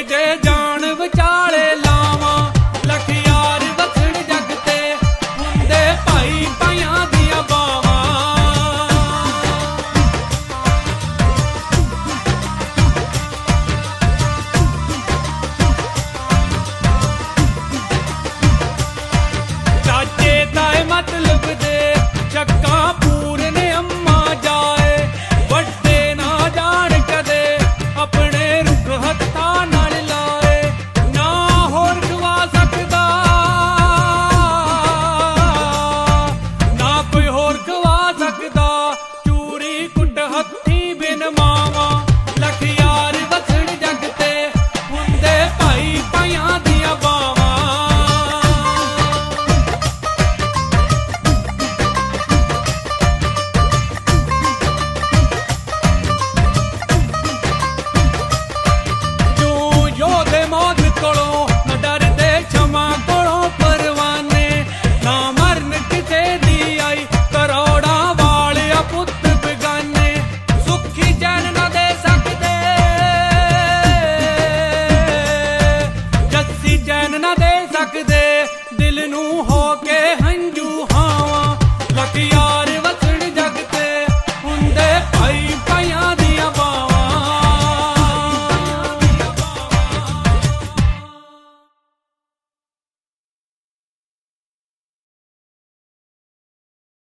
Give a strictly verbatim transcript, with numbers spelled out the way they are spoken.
ਜੇ ਜਾਨ ਵਿਚਾਲੇ ਲਾਵਾਂ ਲੱਖ ਯਾਰ ਵਸਣ ਜੱਗ ਤੇ ਹੁੰਦੇ ਭਾਈ ਭਾਈਆਂ ਦੀਆਂ ਬਾਵਾਂ ਚਾਚੇ ਤਾਏ ਮਤਲਬ ਦੇ ਚੱਕਾਂ ਪੂਰਨ ਅੰਮਾ ਜਾਏ ਵੱਡੇ ਨਾ ਜਾਣ ਕਦੇ ਆਪਣੇ ਰੁੱਖ ਹੱਥਾਂ ਨਾਲ ਲਾਏ ਨਾ ਹੋਰ ਖਵਾ ਸਕਦਾ ਨਾ ਕੋਈ ਹੋਰ ਖਵਾ ਸਕਦਾ ਚੂਰੀ ਕੁੱਟ ਹੱਥੀਂ ਬਿਨ ਮਾਵਾਂ ਲੱਖ ਯਾਰ ਵਸਣ ਜੱਗ ਤੇ ਹੁੰਦੇ ਭਾਈ ਭਾਈਆਂ ਦੀਆਂ ਬਾਵਾਂ ਯੋਧੇ ਮੌਤ ਕੋਲੋਂ